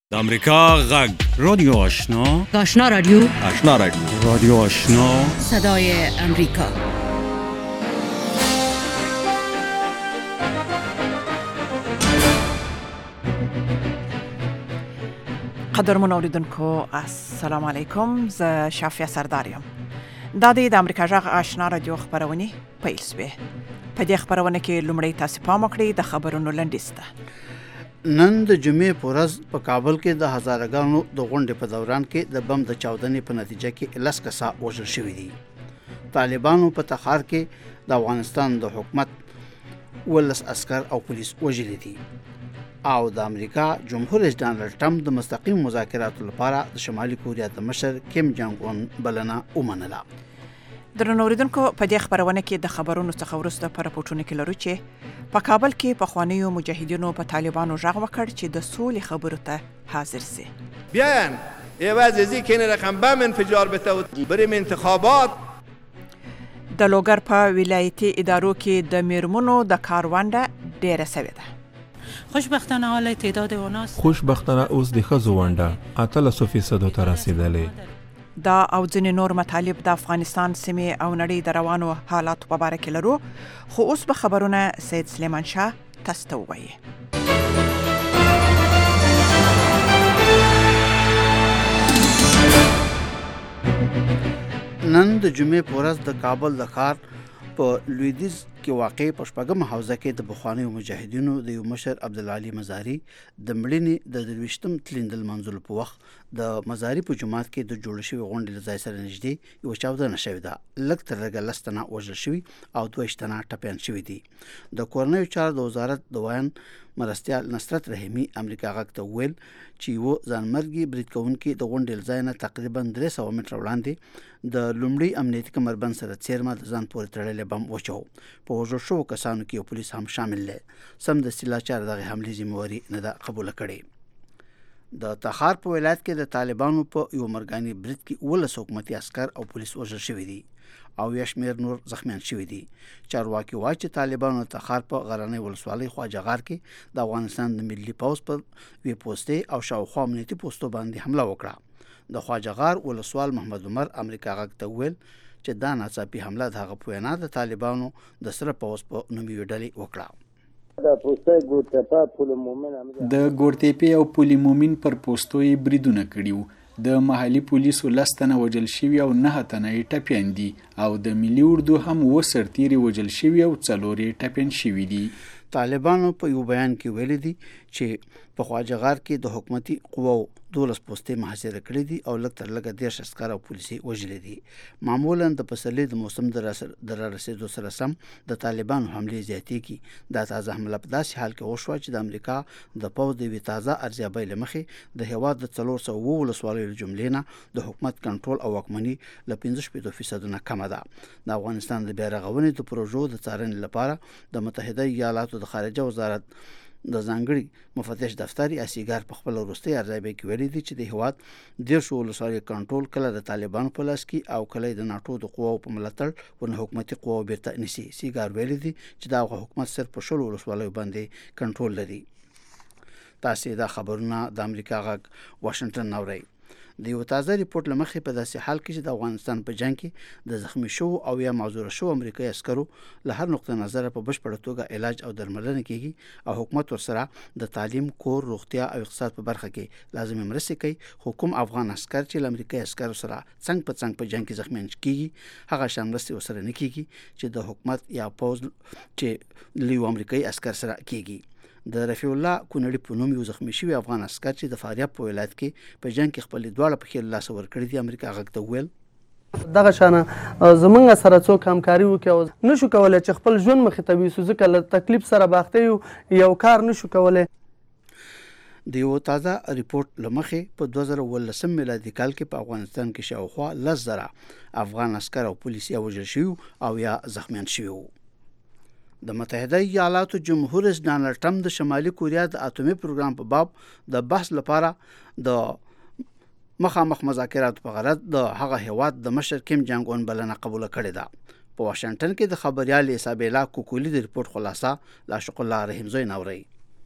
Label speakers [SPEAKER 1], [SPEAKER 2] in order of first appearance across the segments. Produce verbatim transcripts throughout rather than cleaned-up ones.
[SPEAKER 1] د امریکا غږ رادیو آشنا
[SPEAKER 2] آشنا رادیو
[SPEAKER 1] آشنا رادیو رادیو آشنا
[SPEAKER 2] صدای امریکا.
[SPEAKER 3] قدرمن اوریدونکو السلام علیکم. ز شافیه سرداریم. دا د امریکا غږ آشنا رادیو خبرونه پیل شوه. په دې خبرونه کې لومړی تاسو پام وکړئ د خبرونو لنډیسته.
[SPEAKER 4] نن د جمعې په ورځ په کابل کې د هزارګانو د غونډې په دوران کې د بم د چاودنې په نتیجه کې لس کسه وژل شوي دي. طالبانو په تخار کې د افغانستان د حکومت ولس عسكر او پولیس وژلي دي او د امریکا جمهور رئیس ډانلډ ټرمپ د مستقیم مذاکراتو لپاره د شمالي کوریا د مشر کیم جانګ اون بلنه ومنله.
[SPEAKER 3] درنو اوریدونکو په دې خبرونه کې د خبرونو څخه وروسته پر راپورټونه کې لرو چې په کابل کې په خوانیو مجاهدینو په طالبانو ژغ وکړ چې د سولې خبرو ته حاضر سي.
[SPEAKER 5] بیاین عوض از اینکه این رقم بم انفجار بته بریم انتخابات.
[SPEAKER 3] د لوګر په ولایتي ادارو کې د میرمنو د کارونده ډیره سوي ده.
[SPEAKER 6] خوشبختانه حال تعداد اوناس
[SPEAKER 7] خوشبختانه اوس د ښځو ونډه اتلسو فیصدو ته رسیدلې.
[SPEAKER 3] دا او ځینې نور مطالب د افغانستان سیمې او نړۍ د روانو حالاتو په اړه کې لرو، خو اوس به خبرونه سید سلیمان شاه تاسو ته ووایي.
[SPEAKER 4] نن د جمعې په ورځ د کابل د ښار په لویدیځ کې واقع په شپږم حوزه کې د بخوانیو مجاهدینو د یو مشر عبدالعلي مزاري د مړینې د درویشتم تلین منځلو په وخت د مزاري په جماعت کې د جوړ شوی غونډې له ځای سره نږدې یو چاودنه شوې ده. لږ تر لږه لس تنه وژل شوي او دوه ویشت تنه ټپیان شوي دي. د کورنیو چارو د وزارت د وایان مرستیال نصرت رحیمي امریکا غږ ته وویل چې یو ځانمرګي برید کوونکي د غونډې له ځای نه تقریبا درې سوه متره وړاندې د لومړي امنیتي کمربند سره څیرمه د ځان پورې تړلی بم وچو. په وژل شوو کسانو کې یو پولیس هم شامل دی. سمدستي لاچار دغه حملې ذمهواري نه ده قبوله کړې. د تخار په ولایت کې د طالبانو په یو مرګاني برید کې اوولس حکومتي عسکر او پولیس وژل شوي دي او یا شمېر نور زخمیان شوي دي. چارواکي وایي چې طالبانو د تخار په غرنۍ ولسوالۍ خواجه غار کې د افغانستان د ملي پوځ پر وی پوستې او شاوخوا امنیتي پوستو باندې حمله وکړه. د خواجه غار ولسوال محمد عمر امریکا غږ ته وویل چې دا ناڅاپي حمله د هغه په وینا د طالبانو د سره پوځ په نوم یوې ډلې وکړه.
[SPEAKER 8] د ګورتیپې او پولي مومن پر پوستو یې بریدونه کړي وو. د محلي پولیسو لس تنه وژل شوي او نه تنه یې ټپیان دي او د ملي اردو هم اووه سرتیري وژل شوي او څلور یې ټپیان شوي دي.
[SPEAKER 4] طالبانو په یو بیان کې ویلي دي چې په خواجه غار کې د حکومتي قواو دولس پوستې محاصره کړې دي او لږ تر لږه دېرش عسکر او پولیسي وژلي دي. معمولا د پسرلي د موسم د رارسېدو سره سم د طالبانو حملې زیاتېږي. دا تازه حمله په داسې حال کې وشوه چې د امریکا د پوځ د یوې تازه ارزیابۍ له مخې د هېواد د څلور سوه اووه ولسوالیو له جملې نه د حکومت کنټرول او واکمني له پنځه شپېتو فیصدو نه کمه ده. د افغانستان د بیا رغونې د پروژو د څارنې لپاره د متحده ایالاتو د خارجه وزارت د ځانګړي مفتش دفتر اسیګار په خپل وروستي ارزیابۍ کې ویلي دي چې د هېواد دېرشو ولسوالیو کنټرول کله د طالبانو په لاس کې او کله د ناټو د قواو په ملاتړ ورنه حکومتي قواو بیرته نیسي. سیګار ویلي دي چې دا حکومت صرف په شلو ولسوالیو باندې کنټرول لري. تاسې دا خبرونه د امریکا غږ واشنګټن اورئ. د یو تازه ریپورت له مخې په داسې حال کې چې د افغانستان په جنګ کې د زخمی شوو او یا معذوره شوو امریکایي عسکرو له هر نقطه نظره په بشپړه توګه علاج او درملنه کیږي او حکومت ورسره د تعلیم، کور، روغتیا او اقتصاد په برخه کې لازمي مرستې کوي. خو کوم افغان عسکر چې له امریکایي عسکرو سره څنګ په څنګ په جنګ کې زخمیان کیږي هغه شان مرستې ورسره نه کیږي چې د حکومت یا پوځ چې له یو امریکایي عسکر سره کیږي. د رفیع الله کونړي په نوم یو زخمی شوی افغان عسکر چې د فاریاب په ولایت کې په جنګ کې خپل دواړه پښې له لاسه ورکړي دي امریکا غږ ته وویل
[SPEAKER 9] دغه شانه زمونږ سره څوک همکاري وکړي او نشو کولی چې خپل ژوند مخې ته ویسو ځکه له تکلیف سره باخته یو یو کار نشو کولی.
[SPEAKER 4] د یو تازه ریپورت له مخې په دوه زره اوولسم میلادي کال کې په افغانستان کې شاوخوا لس زره افغان عسکر او پولیسي وژل شوي او یا زخمیان شوي وو. د متحده ایالاتو جمهور رئیس ډانلډ ټرمپ د شمالي کوریا د اټومي پروګرام په باب د بحث لپاره د مخامخ مذاکراتو په غرض د هغه هېواد د مشر کیم جانګ اون بلنه قبوله کړې ده. په واشنګټن کې د خبريال ایسابیلا کوکولی د ریپورت خلاصه لا شق الله رحیم زوی نوري.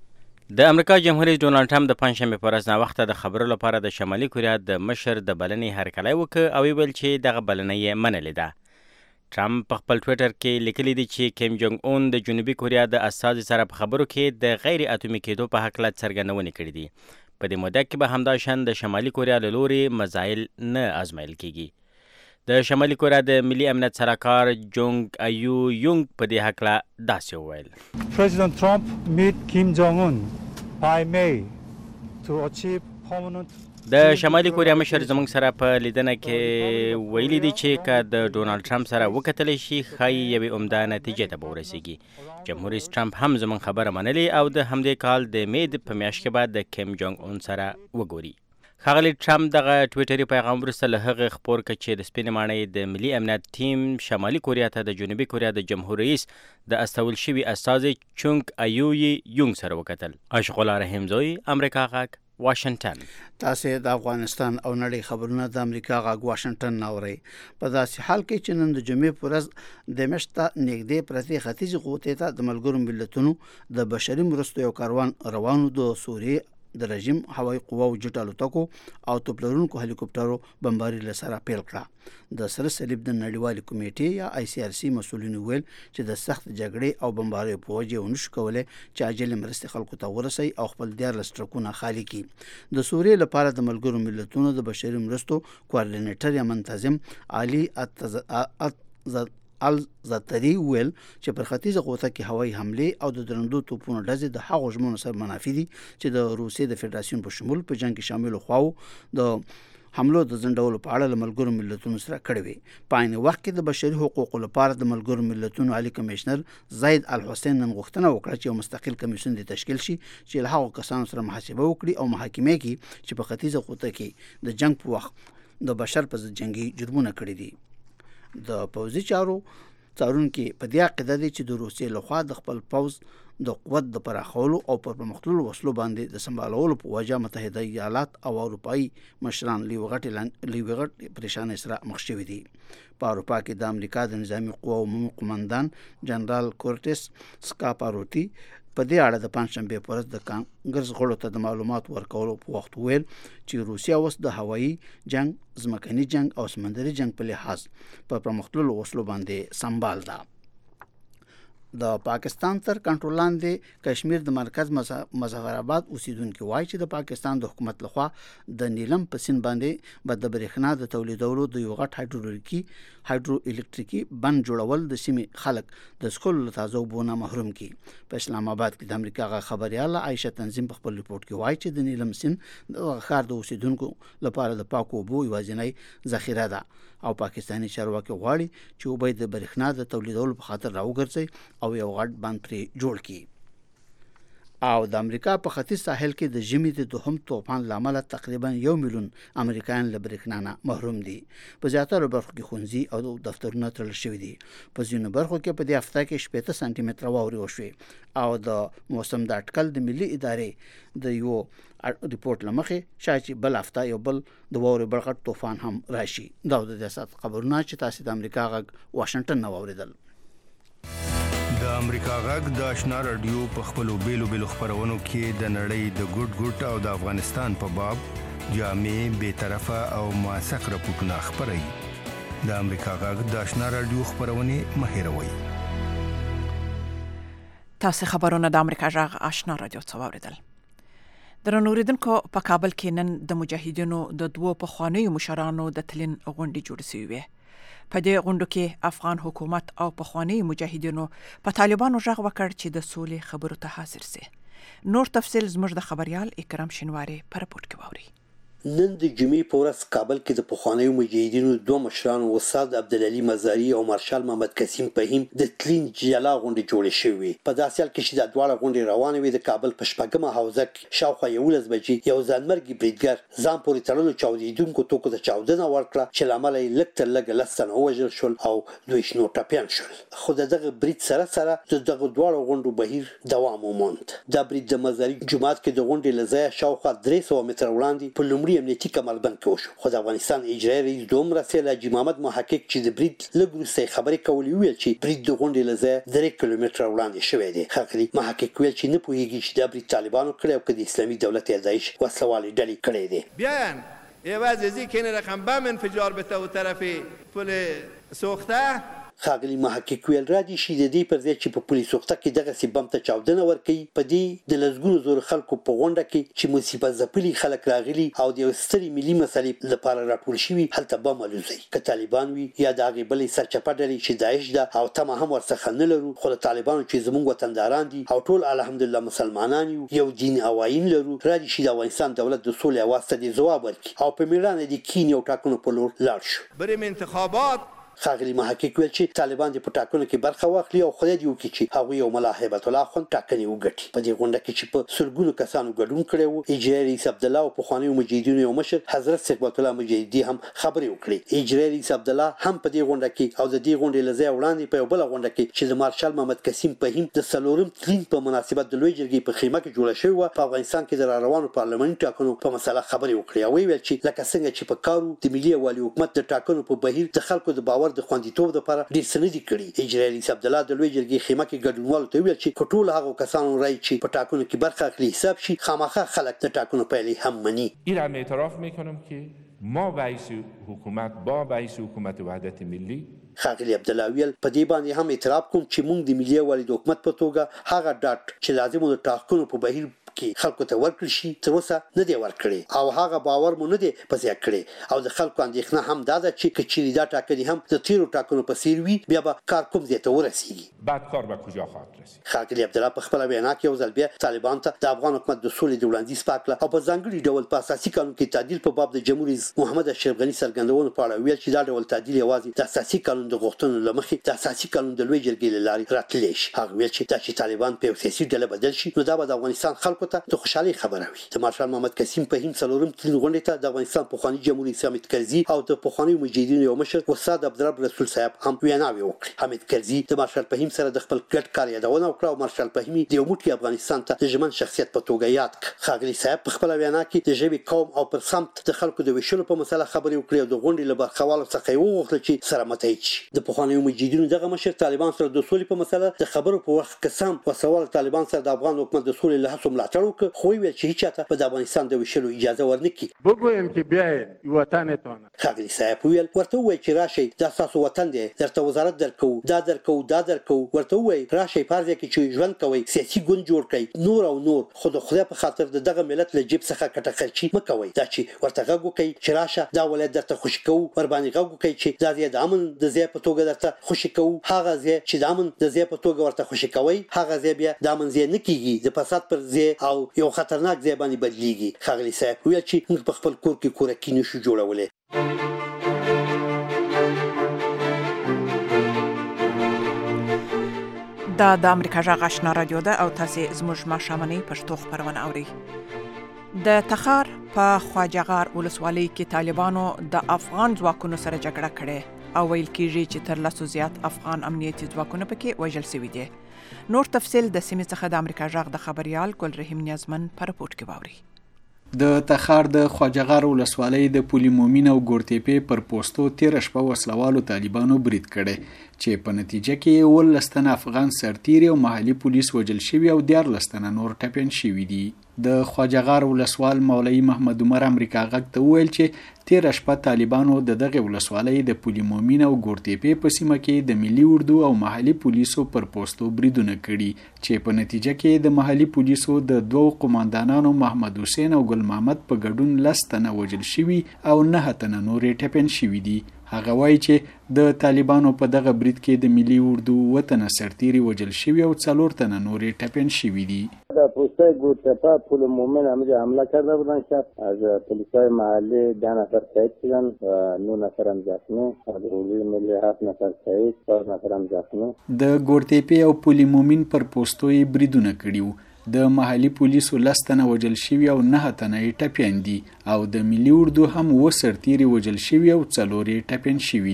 [SPEAKER 10] د امریکا جمهور رئیس ډونالد ټرمپ د پنځشنبې په ورځ ناوخته د خبرو لپاره د شمالي کوریا د مشر د بلنې هرکلی وکړ او ویل چې دغه بلنه یې منلې ده. ټرمپ په خپل ټویټر کې لیکلي دي چې کیم جونګ اون د جنوبي کوریا د استازي سره په خبرو کې د غیر اتومي کېدو په هکله څرګندونې کړې دي. په دې موده کې به همداشان د شمالي کوریا له لورې مزایل نه ازمایل کیږي. د شمالي کوریا د ملي امنیت سلاکار جونګ ایو یونګ په دې هکله داسې وویل.
[SPEAKER 11] President Trump meet Kim Jong-un by May to achieve permanent.
[SPEAKER 10] د شمالي کوریا مشر زموږ سره په لیدنه کې ویلي دي چې که د ډونالد ټرمپ سره وکتلی شي ښایي یوې عمده نتیجې ته به ورسیږي. جمهور رئیس ټرمپ هم زموږ خبره منلې او د همدې کال د مې په میاشت کې به د کیم جونګ اون سره وګوري. ښاغلی ټرمپ دغه ټویټري پیغام وروسته له هغې خپور کړ چې د سپینې ماڼۍ د ملي امنیت ټیم شمالي کوریا ته د جنوبي کوریا د جمهور رئیس د استول شوي استازي چونګ ایوی یونګ سره وکتل. اشرف الله رحیم زوی، امریکا غږ، واشنگټن.
[SPEAKER 4] تاسې د افغانستان او نړۍ خبرونه د امریکا غږ واشنگټن ناورئ. په داسې حال کې چې نن د جمعې په ورځ د مشته نږدې پرتې ختیځې قوتې ته د ملګرو ملتونو د بشري مرستو یو کاروان روانو د سوریې د رژیم هوایي قواو جټ الوتکو او توپلرونکو هلیکوپټرو بمباري له سره پیل کړه. د سره صلیب د نړیوالې کمیټې یا آی سی آر سی مسؤلینو ویل چې د سخت جګړې او بمباریو په وجه ونشو کولی چې عاجل مرستې خلکو ته ورسوي او خپل دیارلس ټرکونه خالي کړي. د سوریې لپاره د ملګرو ملتونو د بشري مرستو کوارډینیټر یا منتظم علي اتز الزتری ویل چې پر ختیځه قوته کې هوایي حملې او د درندو توپونو ډزې د هغو ژمنو سره منافي دي چې د روسیې د فدراسیون په شمول په جنګ کې شاملو خواو د حملو د ځنډولو په اړه له ملګرو ملتونو سره کړې وي. په عین وخت کې د بشري حقوقو لپاره د ملګرو ملتونو عالی کمشنر زید الحسین نن غوښتنه وکړه چې یو مستقل کمیسیون دې تشکیل شي چې له هغو کسانو سره محاسبه وکړي او محاکمې کړي چې په ختیځه قوته کې د جنګ په وخت د بشر په ضد جنګي جرمونه کړي دي. د پوځي چارو څارونکي په دې عقیده دي چې د روسیې لخوا د خپل پوځ د قوت د پراخولو او پر پرمختللو وسلو باندې د سمبالولو په وجه متحده ایالات او اروپایي مشران له وغټې پریشانۍ سره مخ شوي دي. په اروپا کې د امریکا د نظامي قواو عمومي قماندان جنرال کورټس سکاپاروټي په دې اړه د پنځشنبې په ورځ د کانګرس غړو ته د معلومات ورکولو په وخت ویل چې روسیا اوس د هوایي جنگ، ځمکني جنگ او سمندري جنگ په لحاظ په پرمختللو وسلو باندې سمبال ده. د پاکستان تر کنټرول لاندې کشمیر د مرکز مظفر آباد اوسیدونکو وایي چې د پاکستان د حکومت لخوا د نیلم په سیند باندې به د برېښنا د تولیدولو د یو غټ هایدرولوژیکي هایدرو الکتریکي بند جوړول د سیمې خلک د څښلو له تازه اوبو نه محروم کړي. په اسلام آباد کې د امریکا غا خبرياله عایشه تنظیم په خپل ریپورت کې وایي چې د نیلم سیند د ښار د اوسیدونکو لپاره د پاکو اوبو یوازینی ذخیره ده او پاکستاني چارواکي غواړي چې اوبه د برېښنا د تولیدولو په خاطر راوګرځي او یو غټ بند پرې جوړ کړي. او د امریکا په ختیځ ساحل کې د ژمي د دوهم طوفان لامل تقریبا یو میلیون امریکایان له برېښنا نه محروم دي. په زیاتره برخو کې ښوونځي او دفترونه تړل شوي دي. په ځینو برخو کې په دې هفته کې شپېته سانتي متره واورې وشوې او د موسم د اټکل د ملي ادارې د یو ریپورت لمخې شاید چې بل هفته یو بل د واورې بل غټ طوفان هم راشي. دا د سیاست خبرونه چې تاسو د امریکا غږ واشنگټن نه واوریدل.
[SPEAKER 12] د امریکا غږ د آشنا رادیو په خپلو بیلو بیلو خبرونو کې د نړۍ د ګډ ګډ او د افغانستان په باب جامع، بی‌طرفه او موثق راپورټونه خپروي. د امریکا غږ د آشنا رادیو خبرونه مه هېروئ.
[SPEAKER 3] تاسو خبرونه د امریکا غږ آشنا رادیو څخه واوریدل. درنو اوریدونکو، په کابل کې نن د مجاهدینو د دوو پخوانیو مشرانو د تلین غونډې جوړې شوې وې. په دې غونډو کې افغان حکومت او پخوانی مجاهدینو په طالبانو غږ وکړ چې د سولې خبرو ته حاضر سي. نور تفصيل زموږ د خبريال اکرام شینواری په رپورت کې ووري.
[SPEAKER 13] نن د جمعې په ورځ کابل کې د پخوانیو مجاهدینو دوه مشرانو استاد عبدالعلي مزاري او مارشال محمد قاسم فهیم د تلین جلا غونډې جوړې شوې. په داسې حال کې چې د دواړه غونډې روانې وې، د کابل په شپږمه حوزه کې شاوخوا یولس بجې یو ځانمرګي بریدګر ځان پورې تړلو چاودېدونکو توکو ته چاودنه ورکړه چې له امله یې لږ تر لږه لس تنه ووژل شول او دوی شنو ټپیان شول. خو د دغه برید سره سره د دغه دواړو غونډو بهیر دوام وموند. دا برید د مزاري جومات کې د غونډې له ځایه شاوخوا درې سوه متره وړاندې په لومړي کابل امنیتي کمربند کې وشو. خو د افغانستان اجرایي رئیس دوم رسول حاجي محمد محقق چې د برید لږ وروسته خبرې کولې ویل چې برید د غونډې له ځایه درې کیلومتره وړاندې شوی دی. ښاغلي محقق ویل چې نه پوهېږي چې دا برید طالبانو کړی او که د اسلامي دولت ارزایش وسلوالې ډلې کړی دی.
[SPEAKER 5] بیاین عوض از اینکه این رقم بم انفجار بته و طرف پل سوخته
[SPEAKER 13] ښاغلي محقق ویل را دي چې د دې پر ځای چې په پولي سوخته کې دغسې بم ته چاودنه ورکوي په دې د لسګونو زره خلکو په غونډه کې چې مصیبت ځپلي خلک راغلي او د یوې سترې ملي مسلې لپاره راټول شوي هلته بم الوزوي. که طالبان وي یا د هغې بلې سرچپه ډلې چې داعش ده او تمه هم ورڅخه نه لرو، خو د طالبانو چې زموږ وطنداران دي او ټول الحمدلله مسلمانان یو یو دین او آیین لرو، را دي چې د افغانستان دولت د سولې اواز ته دې ځواب ورکړي او په مېړانه د کینې او ټاکنو په لور لاړ شو.
[SPEAKER 5] بریم انتخابات.
[SPEAKER 13] ښاغلي محقق ویل چې طالبان دې په ټاکنو کې برخه واخلي او خدای دې وکړي چې هغوی او ملا هیبت الله خان ټاکنې وګټي. په دې غونډه کې چې په سلګونو کسانو ګډون کړی و، اجرایي رئیس عبدالله او پخوانیو مجاهدینو یو مشر حضرت ثقبت الله مجاهدي هم خبرې وکړې. اجرایي رئیس عبدالله هم په دې غونډه کې او د دې غونډې له ځایه وړاندې په یو بله غونډه کې چې د مارشال محمد قسیم فهیم د څلورم تلین په مناسبت د لوی جرګې په خیمه کې جوړه شوې وه، په افغانستان کې د راروانو پارلماني ټاکنو په مسله خبرې وکړې او ویل چې لکه څنګه چې په کارو د ملي یووالي حکومت د ټاکنو په بهیر د خلکو د باور د خوندیتوب لپاره ډېر څه نه دي کړي. اجرایي رئیس عبدالله د لوی جرګې خیمه کې ګډونوالو ته ویل چې که ټول هغو کسانو رای چې په ټاکنو کې برخه اخلي حساب شي، خامخا خلک د ټاکنو پایلې هم مني.
[SPEAKER 14] این هم اعتراف میکنم که ما رئیس حکومت با رئیس حکومت وحدت ملی
[SPEAKER 13] ښاغلي عبدالله ویل په دې باندې هم اعتراف کوم چې موږ د ملي یووالي د حکومت په توګه هغه ډاټ چې لازم د ټاکنو په بهیر کې خلکو ته ورکړل شي تر اوسه نه دی ورکړی او هغه باور مو نه دی په ځای کړی او د خلکو اندېښنه هم دا ده چې که چیرې دا ټاکنې هم د تیرو ټاکنو په څیر وي بیا به کار کوم ځای ته ورسیږي.
[SPEAKER 14] بعد کار به کجا خواهد رسید؟
[SPEAKER 13] ښاغلي عبدالله په خپله وینا کې یو ځل بیا طالبان ته د افغان حکومت د سولې د وړاندیز په هکله او په ځانګړي ډول په اساسي قانون کې تعدیل په باب د جمهور رئیس محمد اشرف غني څرګندونو په اړه ویل چې دا ډول تعدیل یوازې د اساسي قانون د غوښتنو له مخې د اساسي قانون د لوی جرګې له لارې راتللی شي. هغه ویل چې دا چې طالبان په یو سیاسي ډله بدل شي نو دا به د افغانستان خلکو ته د خوشحالۍ خبره وي. د مارشال محمد قسیم فهیم څلورم تلین غونډې ته د افغانستان پخواني جمهور رئیس حامد کرزي او د پخوانیو مجاهدینو یو مشر استاد عبدالرب رسول صاحب هم ویناوې وکړې. حامد کرزي د مارشال فهیم سره د خپل ګډ کار یادونه وکړه او مارشال فهیمي د یو موټی افغانستان ته د ژمن شخصیت په توګه یاد کړ. ښاغلي صاحب په خپله وینا کې د ژبې، قوم او پر سمت د خلکو د ویشلو په مسله خبرې وکړې او د غونډې له برخوالو څخه یې وغوښتل چې سره متحد شي. د پخوانیو مجاهدینو دغه مشر طالبان سره د سولې په مسله د خبرو په وخت کې سم وسوال طالبان سره د افغان حکومت د سولې له هڅو ملاتړ وکړ، خو ویل چې هیچ چاته په د افغانستان د ویشلو اجازه ورنکړي.
[SPEAKER 15] بګویم چې بیا وطنتون
[SPEAKER 13] ښاغلي صاحب ویل ورته ووایي چې راشئ دا ستاسو وطن دی، درته وزارت درکوو، دا درکوو، دا درکوو. ورته ووایي راشئ په هر ځای کې چې ژوند کوئ سیاسي ګوند جوړ کړئ، نور او نور، خو د خدای په خاطر د دغه ملت له جیب څخه کټه خرچي مه کوئ. دا چې ورته غږ وکئ چې راشه دا ولایت درته خوشي کوو، ورباندې غږ وکئ چې دا ځای د امن د ځای په توګه درته خوشي کوو. هغه ځای چې د امن د ځای په توګه ورته خوشي کوئ هغه ځای بیا د امن ځای نه کېږي، د فساد پر ځای او یو خطرناک ځای باندې بدلیږي. ښاغلي صاحب ویل چې موږ په خپل کور کې کورکي نشو جوړولی.
[SPEAKER 3] دا د امریکا غږ آشنا رادیو ده او تاسو زموږ ماښامنۍ پښتو خپرونه اورئ. د تخار په خواجهغار ولسوالۍ کې طالبانو د افغان ځواکونو سره جګړه کړې او ویل کېږي چې تر لسو زیات افغان امنیتي ځواکونه پکې وژل شوي دي. نور تفصیل د سیمې څخه د امریکا غږ د خبريال ګل رحیم نیازمن په رپورټ کې واورئ.
[SPEAKER 8] د تخار د خواجهغار ولسوالۍ د پولي مومین او ګورتېپې پر پوستو تیره شپه وسلوالو طالبانو برید کړی چې په نتیجه کې اوولس تنه افغان سرتیري او محلي پولیس وژل شوي او دیارلس تنه نور ټپیان شوي دي. د خواجهغار ولسوال مولوي محمد عمر امریکا غږ ته وویل چې تیره شپه طالبانو د دغه ولسوالۍ د پولي مومین او ګورتېپې په سیمه کې د ملي اردو او محلي پولیسو پر پوستو بریدونه کړي چې په نتیجه کې د محلي پولیسو د دوو قماندانانو محمد حسین او ګل محمد په ګډون لس تنه وژل شوي او نه تنه نورې ټپیان شوي دي. هغه وایي چې د طالبانو په دغه برید کې د ملي اردو وطن سرتیري وژل شوي او څلور تنه نورې ټپیان شوي دي.
[SPEAKER 16] در پوستای گوتپا پول مومن همینجا حمله کرده بودن شب از پلیسای محلی ده نفر شهید شدن و نه نفر هم زخمی، از اردوی ملی هفت نفر شهید، چهار نفر هم زخمی.
[SPEAKER 8] د ګورتېپې او پولي مومن پر پوستو یې بریدونه کړي وو. د محلي پولیسو لس تنه وژل شوي او نه تنه یې ټپیان دي او د ملي اردو هم اووه سرتیري وژل شوي او څلور یې ټپیان شوي دي.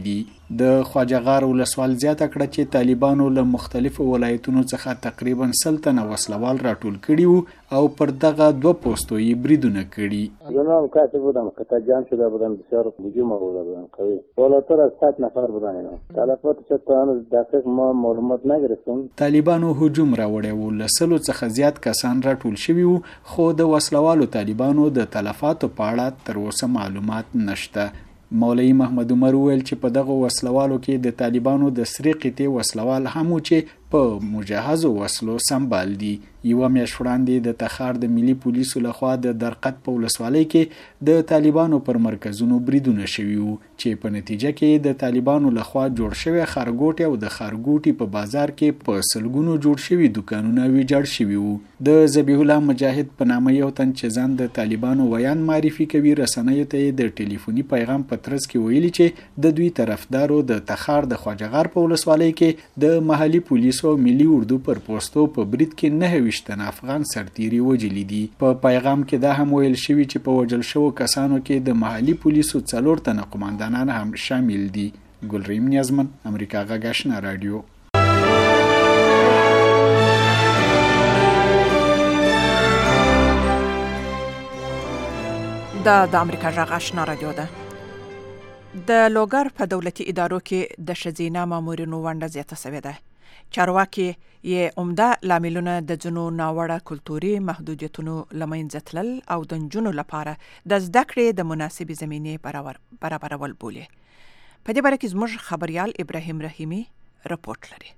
[SPEAKER 8] د خواجهغار ولسوال زیاته کړه چې طالبانو له مختلفو ولایتونو څخه تقریبا سل تنه وسلوال راټول کړي وو او پر دغه دوه پوستو یې بریدونه کړي.
[SPEAKER 16] زمان کاتب بودم قطع جمع شده بودم، بسیار هجوم آورده بودن قوی، بالاتر از صد نفر بودن اینا. تلفات چه تا هنوز دقیق ما معلومات نگرفتیم.
[SPEAKER 8] طالبانو هجوم راوړی و، له سلو څخه زیات کسان راټول شوي وو، خو د وسلوالو طالبانو د تلفاتو په اړه تر اوسه معلومات نشته. مولوي محمد عمر وویل چې په دغه وسلوالو کې د طالبانو د سرې قطعې وسلوال هم و چې په مجهزو وسلو سمبال دي. یوه میاشت وړاندې د تخار د ملي پولیسو لخوا د درقد په ولسوالۍ کې د طالبانو پر مرکزونو بریدونه شوي وو چې په نتیجه کې د طالبانو لخوا جوړ شوی خارګوټي او د خارګوټي په بازار کې په سلګونو جوړ شوي دکانونه ویجاړ شوي وو. د ذبیح الله مجاهد په نامه یو تن چې ځان د طالبانو ویان معرفي کوي رسنیو ته د ټلیفوني پیغام په ترڅ کې ویلي چې د دوی طرفدارو د تخار د خواجهغار په ولسوالۍ کې د محلي پولیسو او ملي اردو پر پوستو په برید کې نه ویشتن افغان سرتیري وجلی دي. په پیغام کې دا هم ویل شوی چې په وجل شو کسانو کې د محلي پولیسو څلور تنه قوماندانان هم شامل دي. ګلریم نیازمن، امریکا غږ آشنا رادیو.
[SPEAKER 3] دا د امریکا غږ آشنا رادیو ده. د لوګر په دولتي ادارو کې د ښځینه مامورینو ونډه زیاته شوې ده. چارواکي یې عمده لاملونه د ځینو ناوړه کلتوري محدودیتونو له منځه تلل او د نجونو لپاره د زده کړې د مناسبې زمینې برابرول بولي. په دې باره کې زموږ خبریال ابراهیم رحیمي رپورټ لري.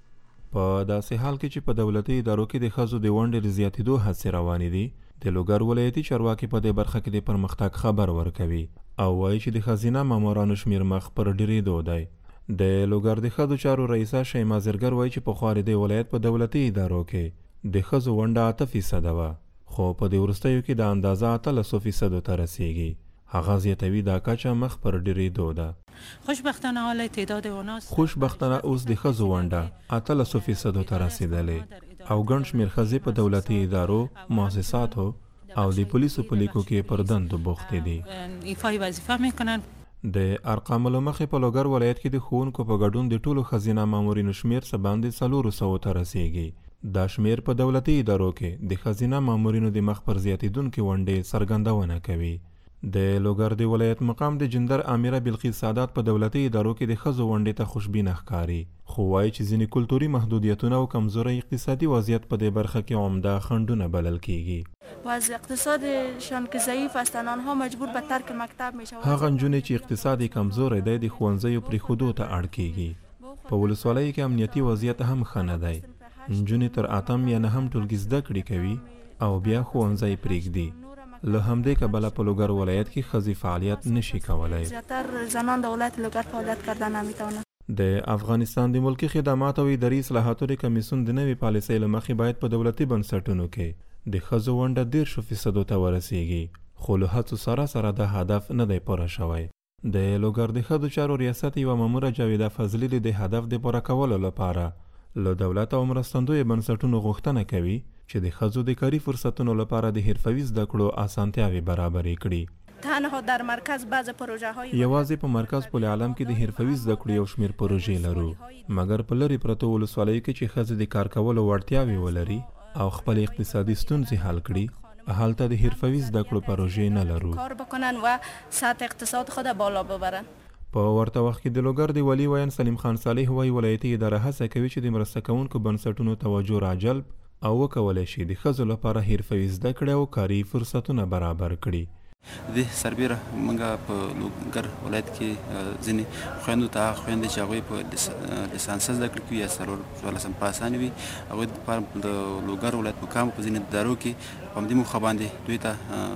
[SPEAKER 7] په داسې حال کې چې په دولتي ادارو کې د ښځو د ونډې زیاتېدو هڅې روانې دي، د لوګر ولایتي چارواکي په دې برخه کې د پرمختګ خبر ورکوي او وایي چې د ښځینه مامورانو شمیر مخ پر ډېرېدو دی. د لوګر د ښځو چارو رئیسه شیما زرګر وایي چې پخوا د ولایت په دولتي ادارو کې د ښځو ونډه اته فیصده وه، خو په دې وروستیو کې د اندازه اتلسو فیصدو ته رسیږي. هغه زیاتوي دا کچه مخ پر ډېرېدو ده.
[SPEAKER 6] خوشبختانه حال تعداد اوناس
[SPEAKER 7] خوشبختانه اوس د ښځو ونډه اتلسو فیصدو ته رسیدلې او ګڼ شمېر ښځې په دولتي ادارو، مؤسساتو او د پولیسو په لیکو کې پر دندو بوختې دي.
[SPEAKER 6] ایفای وظیفه میکنن.
[SPEAKER 7] د ارقامو له مخې په لوګر ولایت کې د ښوونکو په ګډون د ټولو ښځینه مامورینو شمیر څه باندې څلورو سوو ته رسیږي. دا شمیر په دولتي ادارو کې د ښځینه مامورینو د مخ پر زیاتېدونکې ونډې څرګندونه کوي. د لوګر د ولایت مقام د جندر امیره بلقیس سادات په دولتي ادارو کې د ښځو ونډې ته خوشبینه ښکاري، خو وایي چې ځینې کلتوري محدودیتونه او کمزوری اقتصادي وضعیت په دې برخه کې عمده خنډونه بلل کیږي.
[SPEAKER 17] از اقتصادشان که ضعیف هستند آنها مجبور به ترک مکتب میشوند.
[SPEAKER 7] هغه نجونې چې اقتصادي کمزوری دی د ښوونځیو پرېښودو ته اړ کیږي. په ولسوالۍ کې امنیتي وضعیت هم ښه نه دی. نجونې تر اتم یا نهم ټولګي زده کړې کوي او بیا ښوونځی پرېږدي. له همدې کبله په لوګر ولایت کې ښځې فعالیت نشي کولی.
[SPEAKER 17] زیاتر زنان در ولایت لوګر فعالیت کردن نمیتوانند.
[SPEAKER 7] د افغانستان د ملکی خدمات او اداري اصلاحاتو د کمیسیون د نوې پالیسۍ له مخې باید په دولتي بنسټونو کې د ښځو ونډه دېرشو فیصدو ته ورسیږي، خو له هڅو سره سره دا هدف نه دی پوره شوی. د لوګر د ښځو چارو ریاست یوه ماموره جاویده فضلي د دې هدف د پوره کولو لپاره له دولت او مرستندویو بنسټونو غوښتنه کوي چې د ښځو د کاري فرصتونو لپاره د حرفوي زده کړو اسانتیاوې برابرې کړي.
[SPEAKER 17] تنها در مرکز بعض پروژه های
[SPEAKER 7] یوازې په مرکز پل عالم کې د حرفوي زده کړو یو شمېر پروژې لرو، مګر په لرې پرتو ولسوالیو کې چې ښځې د کار کولو وړتیاوې ولري او خپل اقتصادي ستونزې حل کړي، هلته د حرفوي زده کړو پروژې نه لرو.
[SPEAKER 17] کار بکنن و سطح اقتصاد خود بالا ببرن.
[SPEAKER 7] په ورته وخت کې د لوګر د ولي وین سلیم خان صالح وایي ولایتي اداره هڅه کوي چې د مرسته کوونکو بنسټونو توجه راجلب او وکولی شي د ښځو لپاره حرفوي زده کړې او کاري فرصتونه برابر کړي.
[SPEAKER 18] د سربیره موږ په لوګر ولایت کې ځینې خویندو ته هغه خویندې چې هغوی په لیسانس زده کړې کوي یا څلور څوارلسم پاسانې وي، هغوی دپاره د لوګر ولایت په کامو په ځینې ادارو کې په همدې موخه باندې دوی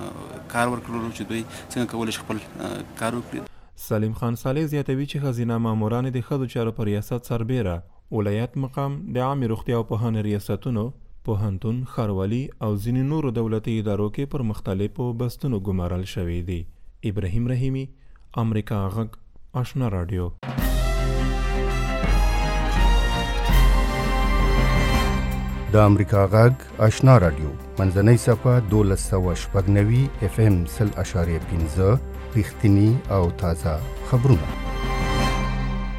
[SPEAKER 18] ته کار ورکړلو چې دوی څنګه کولی شي خپل کار وکړي.
[SPEAKER 7] سلیم خان صالح زیاتوي چې ښځینه مامورانې د ښځو چارو په ریاست سربیره ولایت مقام د عامې روغتیا او پوهنې ریاستونو، پوهنتون، ښاروالي او ځینې نورو دولتي ادارو کې پر مختلفو بستونو ګمارل شوي دي. ابراهیم رحیمي، امریکا غږ آشنا رادیو.
[SPEAKER 12] د امریکا غږ آشنا رادیو منځنۍ صفحه دولس سوه شپږ نوي اف ام سل اشاریه پنځه رښتیني او تازه خبرونه.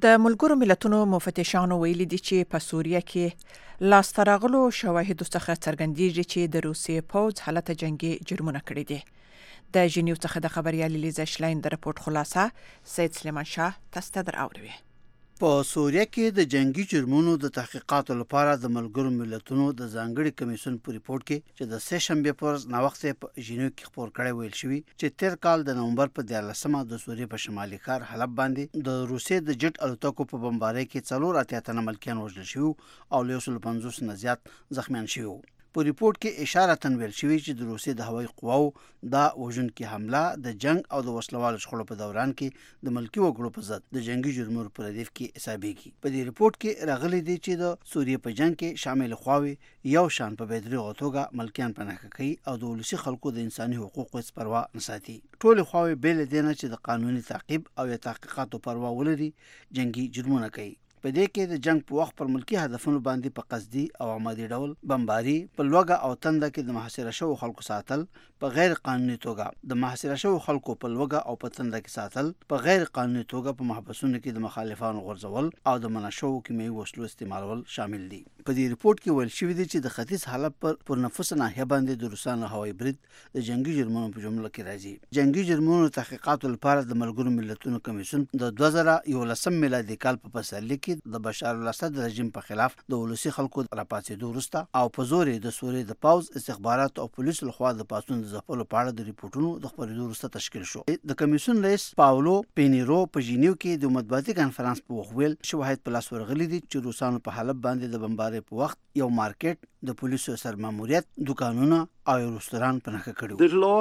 [SPEAKER 3] د ملګرو ملتونو مفتشانو ویلي دي چې په سوریه کې لاسته راغلو شواهدو څخه څرګندېږي چې د روسیې پوځ حالت جنگي جرمونه کړي دي. د ژنیو څخه د خبريال لیزا شلاین د رپورت خلاصه سید سلیمان شاه تاسو ته دراوړي.
[SPEAKER 4] په سوریه کې د جنگي جرمونو د تحقیقاتو لپاره د ملګرو ملتونو د ځانګړي کمیسیون په ریپورت کې چې د سه شنبه پر ورځ ناوخته په ژنیو کې خبر کړی ویل شوی چې تیر کال د نومبر په دیارلسمه د سوریې په شمالي ښار حلب باندې د روسیې د جټ الوتکو په بمبارۍ کې څلور اتیا تنه ملکیان وژل شوي او له یو سل پنځوس نه زیات زخمیان شوي. په ریپورت کې اشاره تن ویل شوی چې د روسیې د هوایي قواو دا وژونکې حمله د جنگ او د وسلوالو شخړو په دوران کې د ملکی وګړو په ضد د جنگي جرمونو پر ردیف کې حسابېږي. په دې ریپورت کې راغلي دي چې د سوریې په جنگ کې شامل خواوې یو شان په بېدریغه توګه ملکیان پناه کوي او د ولسي خلکو د انساني حقوقو هیڅ پروا نه ساتي. ټول خواوې بې له دې نه چې د قانوني تعقیب او یا تحقیقاتو پروا ولري جنگي جرمونه کوي. په دې کې د جنگ په وخت پر ملکی هدفونو باندې په قصدي او عمدي ډول بمباري په لوګه او تنده کې د محاصره شوو خلکو ساتل په غیر قانوني توګه د محاصره شوو خلکو په لوګه او په تنده کې ساتل په غیر قانوني توګه په محبسونو کې د مخالفانو غورځول او د منشو کیمیاوي وسلو استعمالول شامل دي. په دې ریپورت کې ویل شوی دی چې د ختیځ حلب پر پرنفس ناحیه باندې د روسانو هوایي برید د جنگي جرمونو په جمله کې راځي. جنگي جرمونو تحقیقاتو لپاره د ملګرو ملتونو کمیسیون د دوه زره یولسم میلادي کال په پسرلي کې د بشار الاسد رژیم په خلاف د ولسی خلکو راپاتېدو وروسته او په زور د سوریې د پاوز استخبارات او پولیسو لخوا د پاسون د ځپلو په اړه د ریپورتونو د خپرېدو وروسته تشکیل شو. د کمیسیون رئیس پاولو پینیرو په ژنیو کې د مطبوعاتي کانفرنس په وخت ویل شواهد په لاس ورغلي دي چې روسانو په حلب باندې د بمبارۍ په وخت یو مارکیټ د پولیسو سر ماموریت دکانونه او یو رستوران پناه کړو.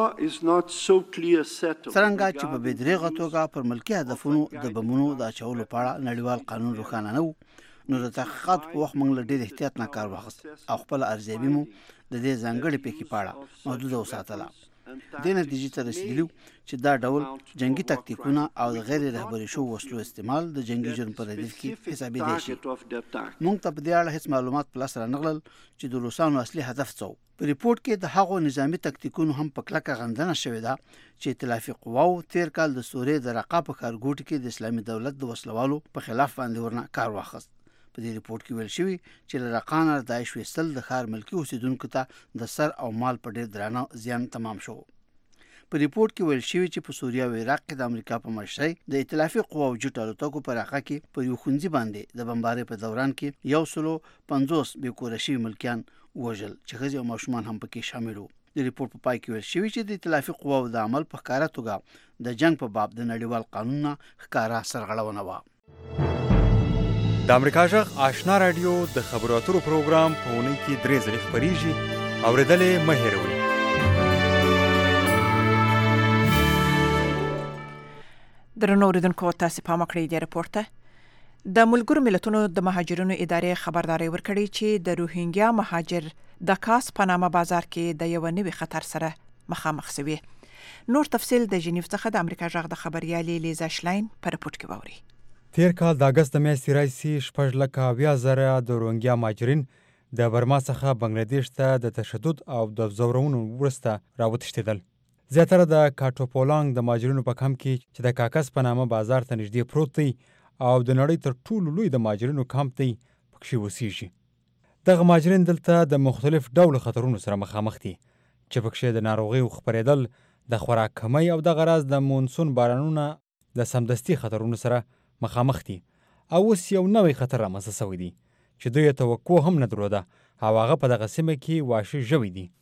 [SPEAKER 4] څرنګه چې په بېدریغه توګه پر ملکی هدفونو د بمونو د اچولو په اړه نړیوال قانون روښانه نه و، نو د تحقیقات په وخت موږ له ډېر احتیاط نه کار واخیست او خپله ارزیابي مو د دې ځانګړې پیښې په اړه محدوده وساتله. دې نتیجې ته رسېدلي چې دا ډول جنگي تاکتیکونه او د غیر رهبري شوو وسلو استعمال د جنگي جرم په ردیف کې حسابېدی شي. موږ ته په دې اړه هېڅ معلومات په لاس رانغلل چې د روسانو اصلي هدف څه و. په ریپورت کې د هغو نظامي تاکتیکونو هم په کلکه غندنه شوې ده چې ائتلافي قواو تیر کال د سوریې د رقا په ښارګوټي کې د اسلامي دولت د وسلوالو په خلاف باندې ورنه کار واخیست. په دې ریپورت کې ویل شوی چې له رقا نه د داعش ویستل د ښار ملکي اوسیدونکو ته د سر او مال په ډېر درانه زیان تمام شو. په ریپورت کې ویل شوی چې په سوریه او عراق کې د امریکا په مشرۍ د ائتلافي قواو جټ الوتکو په راقه کې په یو ښوونځي باندې د بمبارۍ په دوران کې یو سلو پنځوس بې کوره شوي ملکیان وژل چې ښځې او ماشومان هم پکې شامل وو. د ریپورت په پای کې ویل شوی چې د ائتلافي قواو د عمل په ښکاره توګه د جنگ په باب د نړیوال قانون نه ښکاره سرغړونه وه.
[SPEAKER 19] د امریکا غږ آشنا رادیو د خبرو اترو پروګرام په اونۍ کې درې ځلې خپرېږي. اورېدل مه هېروئ.
[SPEAKER 3] درنو اوریدونکو تاسو پام کړئ د ریپورت ته د ملګرو ملتونو د مهاجرینو ادارې خبرداري ورکړې چې د روهینګیا مهاجر د کاس په نامه بازار کې د یو نوي خطر سره مخامخ شوي. نور تفصیل د ژنیو څخه د امریکا غږ د خبريالې لیزا شلاین په رپورت کې واوري.
[SPEAKER 19] تیر کال د اګست د میاشتې راهیسې شپږ لکه اویا زره د روهینګیا مهاجرین د برما څخه بنګلادیش ته د تشدد او د ځورونو وروسته راوتښتېدل. زیاتره د کاټوپولانګ د مهاجرینو په کمپ کې چې د کاکس په نامه بازار ته نږدې پروت دی او د نړۍ تر ټولو لوی د مهاجرینو کمپ دی پکښې اوسېږي. دغه مهاجرین دلته د مختلف ډول خطرونو سره مخامخ دي چې پکښې د ناروغیو خپرېدل، د خوراک کمی او دغه راز د مونسون بارانونه د سمدستي خطرونو سره مخامخ دي. او اوس یو نوی خطر رامنځته شوی دی چې دوی توقع هم نه درلوده او هغه په دغه سیمه کې واشه ژوی دي.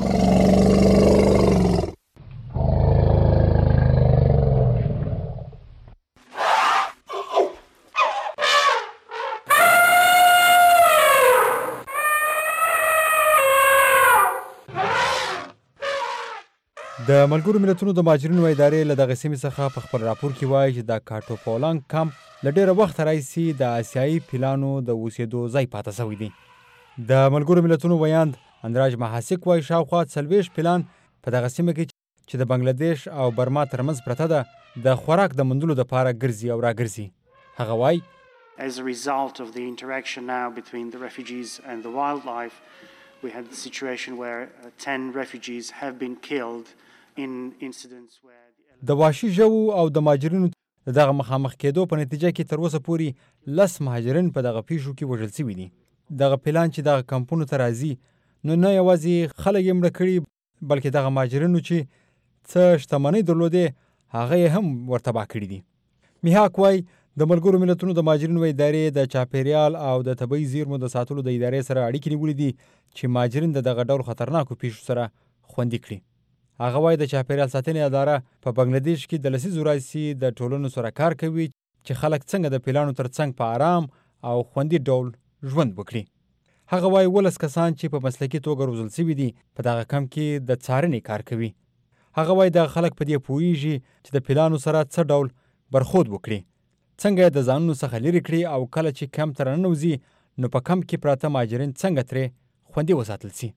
[SPEAKER 19] د ملګرو ملتونو د مهاجرینو ادارې له دغه سیمې څخه په خپل راپور کې وایي چې د کاټوپولانګ کمپ له ډېره وخته راهیسې د اسیایي پیلانو د اوسېدو ځای پاته شوی دی. د ملګرو ملتونو ویاند اندراج محاسک وایي شاوخوا څلوېښت پیلان په دغه سیمه کې چې د بنګلادیش او برما ترمنځ پرته ده د خوراک د موندلو دپاره ګرځي او راګرځي. هغه وایي
[SPEAKER 20] As a result of the interaction now between the refugees and the wildlife, we had the situation where uh, ten refugees have been killed in incidents where
[SPEAKER 19] د وحشي ژوو او د مهاجرینو د دغه مخامخ کېدو په نتیجه کې تر اوسه پورې لس مهاجرین په دغه پیښو کې وژل شوي دي. دغه پلان چې دغه کمپونو ته راځي نو نه یوازې خلک یې مړه کړي بلکې دغه مهاجرینو چې څه شتمنۍ درلودې هغه یې هم ورتباه کړي دي. میهاک وایي د ملګرو ملتونو د مهاجرینو ادارې د چاپیریال او د طبیعي زیرمو د ساتلو د ادارې سره اړیکې نیولې دي چې مهاجرین د دغه ډول خطرناکو پیښو سره خوندي کړي. هغه وایي د چاپیریال ساتنې اداره په بنګلادیش کې د لسیزو راهیسې د ټولنو سره کار کوي چې خلک څنګه د پلانو ترڅنګ په آرام او خوندي ډول ژوند وکړي. هغه وایي ولس کسان چې په مسلکي توګه روزل شوي دي په دغه کمپ کې د څارنې کار کوي. هغه وایي دغه خلک په دې پوهیږي چې د پلانو سره څه ډول برخود وکړي، څنګه یې د ځانونو څخه لرې کړي او کله چې کمپ ته راننوځي نو په کمپ کې پراته مهاجرین څنګه ترې خوندي وساتل شي.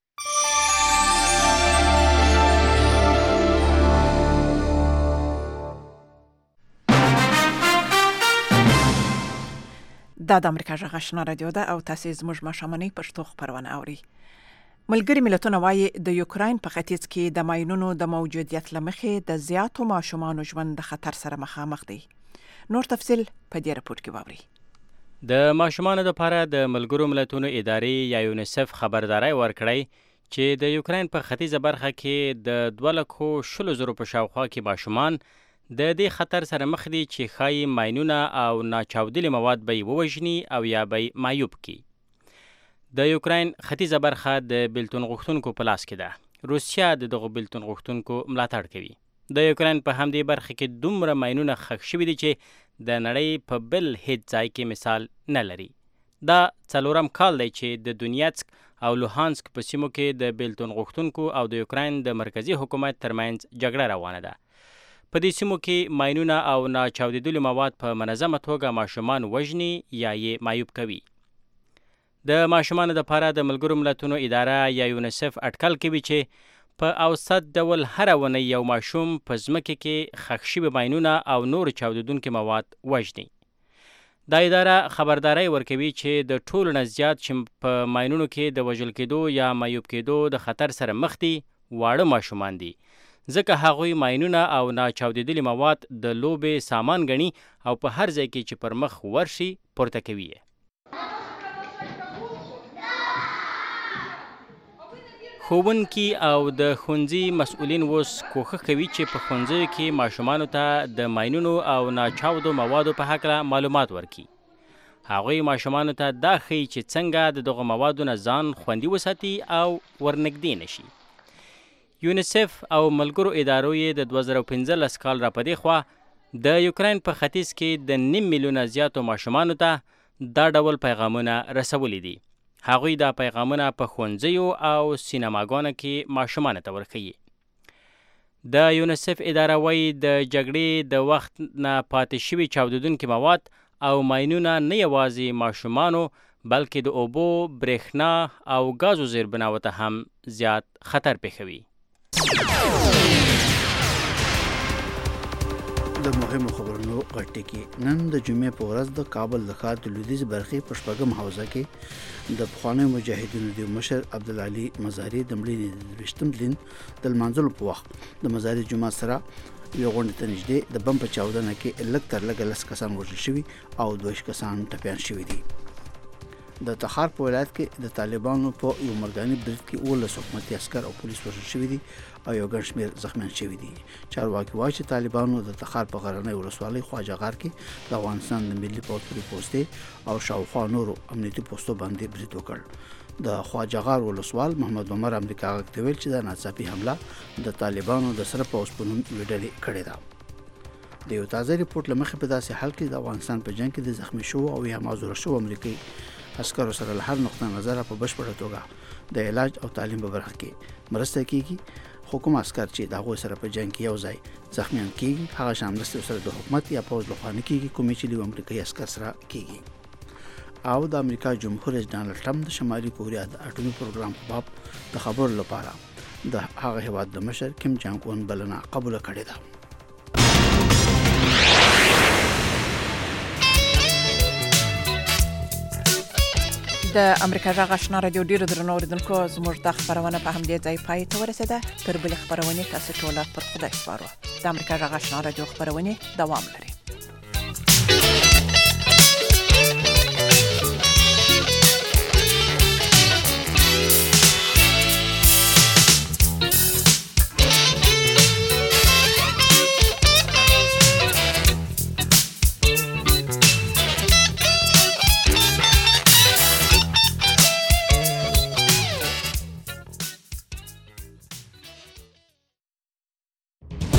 [SPEAKER 3] دا د امریکا غږ آشنا رادیو ده او تاسو زموږ ماښامنۍ پښتو خپرونه اورئ. ملګري ملتونه وایي د یوکراین په ختیځ کې د ماینونو د موجودیت له مخې د زیاتو ماشومانو ژوند د خطر سره مخامخ دی. نور تفصیل په دې راپور کې واورئ.
[SPEAKER 10] د ماشومانو لپاره د ملګرو ملتونو ادارې یا یونیسف خبرداري ورکړی چې د یوکراین په ختیځه برخه کې د دوه لکو شلو زرو په شاوخوا کې ماشومان د دې خطر سره مخ دي چې ښایي ماینونه او ناچاودلي مواد به یې ووژني او یا به یې معیوب کړي. د یوکراین ختیځه برخه د بیلتون غوښتونکو په لاس کې ده. روسیه د دغو بیلتون غوښتونکو ملاتړ کوي. د یوکراین په همدې برخه کې دومره ماینونه ښخ شوي دي چې د نړۍ په بل هیڅ ځای کې مثال نه لري. دا څلورم کال دی چې د دونیتسک او لوهانسک په سیمو کې د بیلتون غوښتونکو او د یوکراین د مرکزي حکومت ترمنځ جګړه روانه ده. په دې سیمو کې ماینونه او ناچاودېدلي مواد په منظمه توګه ماشومان وژني یا یې معیوب کوي. د ماشومانو لپاره د ملګرو ملتونو اداره یا یونیسف اټکل کوي چې په اوسط ډول هره ونې یو ماشوم په ځمکه کې ښخ شوي ماینونه او نور چاودېدونکي مواد وژني. دا اداره خبرداری ورکوي چې د ټولو نه زیات چې په ماینونو کې د وژل کېدو یا معیوب کېدو د خطر سره مخ دي واړه ماشومان دي، ځکه هغوی ماینونه او ناچاودېدلي مواد د لوبې سامان ګڼي او په هر ځای کې چې پر مخ ورشي پورته کوي یې. ښوونکي او د ښوونځي مسؤلین اوس کوښښ کوي چې په ښوونځیو کې ماشومانو ته د ماینونو او ناچاودو موادو په هکله معلومات ورکړي. هغوی ماشومانو ته دا ښیي چې څنګه د دغو موادو نه ځان خوندي وساتي او ورنږدې نه شي. یونیسف او ملګرو ادارو یې د دوه زره پنځلس کال را پدې خوا د یوکراین په ختیځ کې د نیم میلیونه زیاتو ماشومانو ته دا ډول پیغامونه رسولي دي. هغوی دا پیغامونه په ښوونځیو او سینماګانو کې ماشومانو ته ورښیي. د یونیسف اداره وایي د جګړې د وخت نه پاتې شوي چاودېدونکي مواد او ماینونه نه یوازې ماشومانو بلکې د اوبو، برېښنا او ګازو زیربناوو ته هم زیات خطر پېښوي.
[SPEAKER 4] د مهمو خبرونو غټ کې نن د جمعې په ورځ د کابل د ښار د لویدیځ برخې په شپږم حوزه کې د پخوانیو مجاهدینو د مشر عبدالعلي مزاري د مړینې د درویشتم لین د لمانځلو په وخت د مزاري جومات سره یو غونډې ته نږدې د بم په چاودنه کې لږ تر لږه لس کسان وژل شوي او دوه کسان ټپیان شوي دي. د تخار په ولایت کې د طالبانو په یو مرګاني برید کې اوولس حکومتي عسکر او پولیس وژل شوي دي او یو ګڼ شمېر زخمیان شوي دي. چارواکي وایي چې طالبانو د تخار په غرنۍ ولسوالۍ خواجه غار کې د افغانستان د ملي پوځ پورې پوستې او شاوخوا نورو امنیتي پوستو باندې برید وکړ. د خواجه غار ولسوال محمد عمر امریکا غږ ته ویل چې دا ناڅاپي حمله د طالبانو د سره پوځ په نوم یوې ډلې کړې ده. د یو تازه ریپورټ له مخې په داسې حال کې د افغانستان په جنګ کې د زخمي شوو او یا معذوره شوو امریکایي عسکرو سره له هر نقطه نظره په بشپړه توګه د علاج او تعلیم په برخه کې مرسته کیږي. خو کوم عسکر چې د هغوی سره په جنګ کې یو ځای زخمیان کیږي هغه شان مرستې سره د حکومت یا پوځ لخوا نه کیږي کومې چې د امریکایي عسکر سره کیږي. او د امریکا جمهور رئیس ډانلډ ټرمپ د شمالي کوریا د اټومي پروګرام په باب د خبرو لپاره د هغه هیواد د مشر کیم جانګ اون بلنه قبول کړې ده.
[SPEAKER 3] د امریکا غږ آشنا رادیو ډیرو درنو اوریدونکو زموږ د خبرونه په همدې ځای پای ته ورسېده. تر بلې خبرونې تاسو ټول پر خدای سپارو. د امریکا غږ آشنا رادیو خبرونه دوام لري.